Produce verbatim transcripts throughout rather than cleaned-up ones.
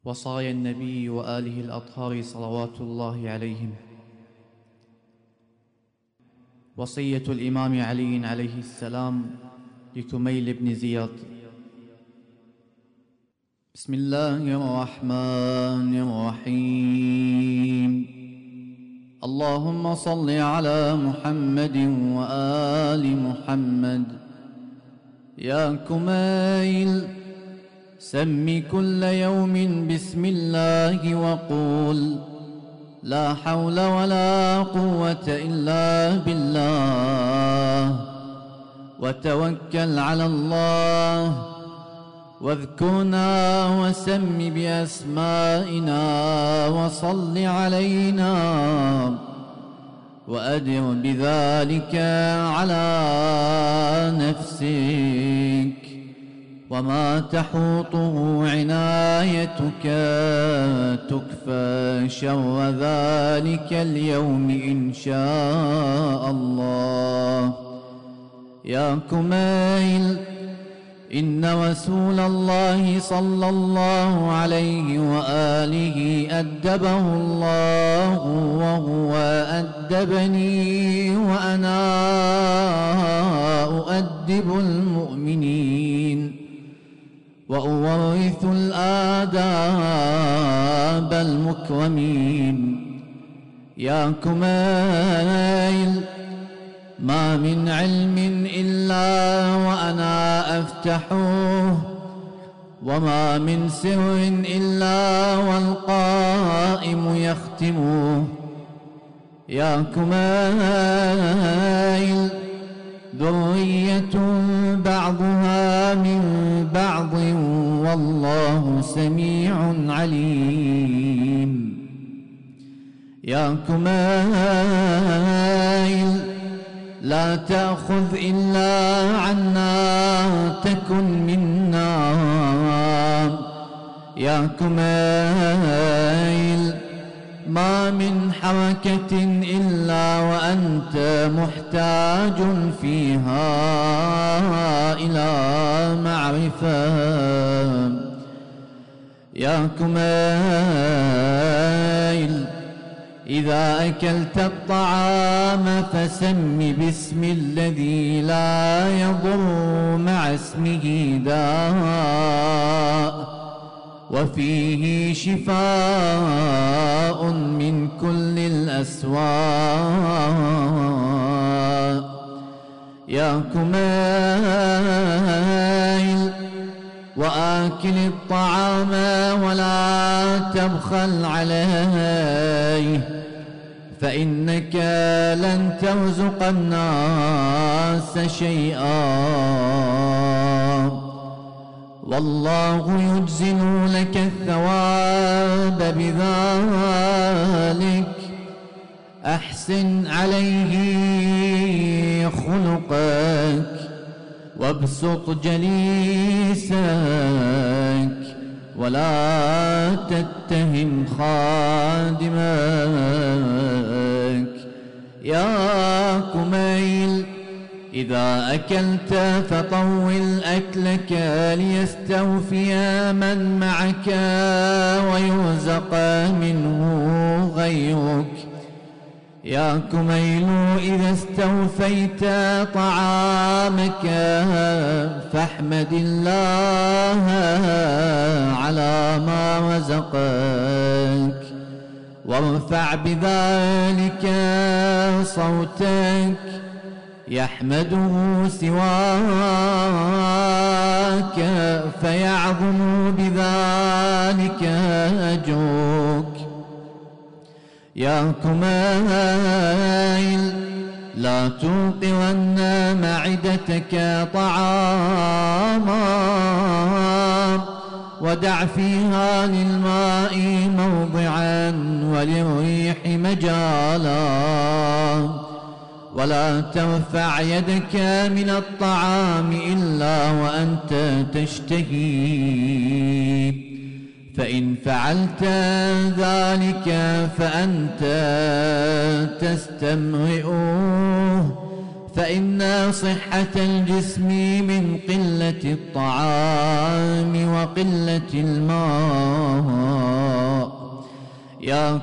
وصايا النبي وآله الأطهار صلوات الله عليهم. وصية الإمام علي عليه السلام لكميل بن زياد. بسم الله الرحمن الرحيم. اللهم صل على محمد وآل محمد. يا كميل، سم كل يوم بسم الله وقول لا حول ولا قوة إلا بالله، وتوكل على الله، واذكرنا وسم بأسمائنا وصل علينا، وأدر بذلك على نفسك، وما تحوطه عنايتك تكفى شر ذلك اليوم إن شاء الله. يا كميل، إن رسول الله صلى الله عليه وآله أدبه الله وهو أدبني وأنا أؤدب المؤمنين وأورث الآداب المكرمين. يا كميل، ما من علم إلا وأنا أفتحه، وما من سر إلا والقائم يختمه. يا كميل، ذرية بعضها من بعض والله سميع عليم. يا كميل، لا تأخذ إلا عنا تكن منا. يا كميل، ما من حركة إلا وأنت محتاج فيها إلى معرفة. يا كميل، إذا أكلت الطعام فسم باسم الذي لا يضر مع اسمه داء، وفيه شفاء من كل الأسواء. يا كميل، وآكل الطعام ولا تبخل عليه، فإنك لن ترزق الناس شيئا، والله يجزل لك الثواب بذلك. أحسن عليه خلقك، وابسط جليسك، ولا تتهم خادمك. يا كميل، إذا أكلت فطول أكلك ليستوفي من معك ويرزق منه غيرك. يا كميل، إذا استوفيت طعامك فاحمد الله على ما رزقك، وارفع بذلك صوتك، يحمده سواك فيعظم بذلك أجرك. يا كميل، لا توقرن معدتك طعاما، ودع فيها للماء موضعا وللريح مجالا، ولا ترفع يدك من الطعام إلا وأنت تشتهي، فإن فعلت ذلك فأنت تستمرئه، فإن صحة الجسم من قلة الطعام وقلة الماء. يا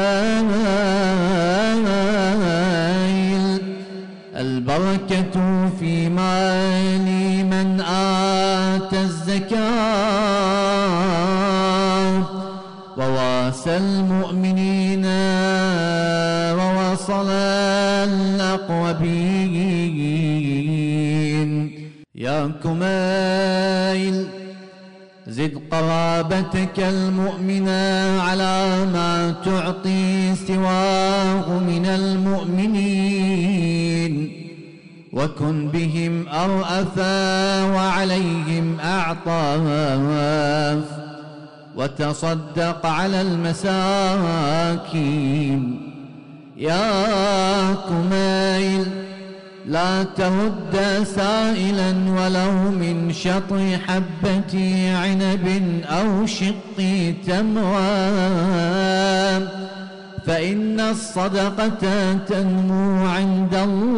كميل البركة في مال من آتى الزكاة وواسى المؤمنين ووصل الأقربين. يا كميل زد قرابتك المؤمنة على ما تعطي سواه من المؤمنين، وكن بهم أرأفا وعليهم أعطاف، وتصدق على المساكين. يا كميل لا ترد سائلا ولو من شطر حبة عنب أو شق تمرة، فإن الصدقة تنمو عند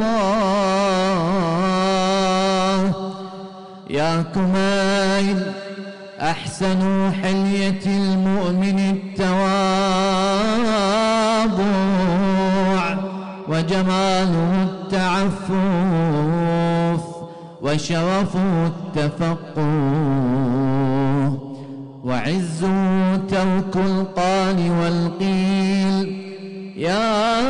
الله. يا كميل أحسن حلية المؤمن التواضع، وجماله التعفف، وشرفه التفقه، وعزه ترك القال والقيل. يا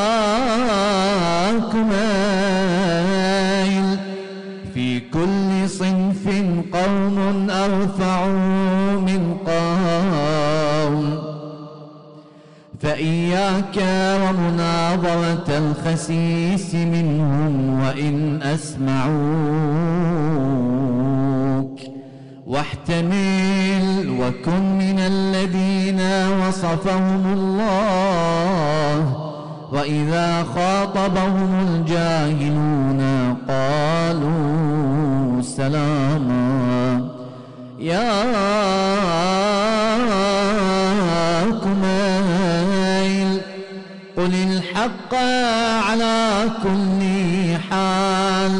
كميل في كل صنف قوم أرفع من قوم، فإياك ومناظرة الخسيس منهم وإن أسمعوك، واحتمل وكن من الذين وصفهم الله، وإذا خاطبهم الجاهلون قالوا سلاما. يا كميل قل الحق على كل حال،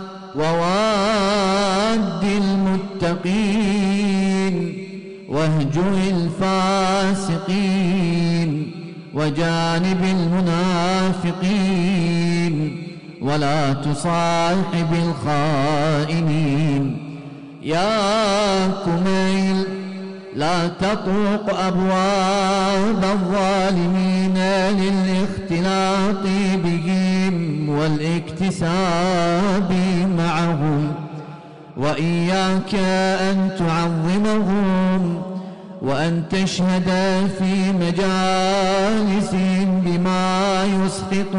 وواد المتقين، واهجر الفاسقين، وجانب المنافقين، ولا تصاحب الخائنين. يا كميل لا تطرق أبواب الظالمين للاختلاط بهم والاكتساب معهم، وإياك أن تعظمهم وأن تشهد في مجالسهم بما يسخط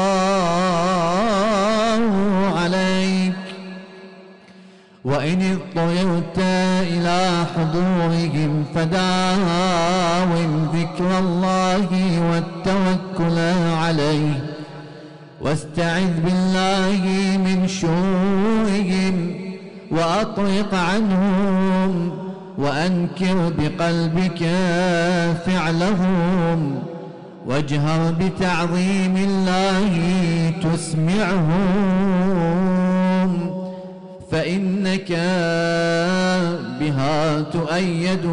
الله عليك. وإن اضطررت إلى حضورهم فداوم ذكر الله والتوكل عليه، واستعذ بالله من شرورهم، وأطرق عنهم، وأنكر بقلبك فعلهم، واجهر بتعظيم الله تسمعهم، فإنك بها تؤيد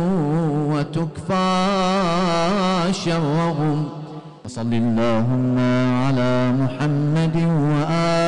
وتكفى شرهم. وصل اللهم على محمد وآله